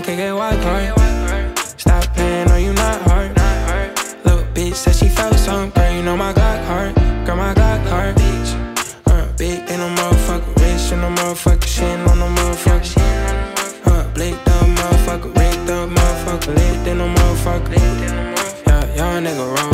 could get wild card. Stop playing, no, you not hard. Little bitch said she felt something, girl, you know my Glock hard. Girl, my Glock hard. Big in a motherfucker, rich in a motherfucker, shit on a motherfucker. Blicked up motherfucker, rigged up motherfucker, lit in a motherfucker. Yeah, young nigga wrong.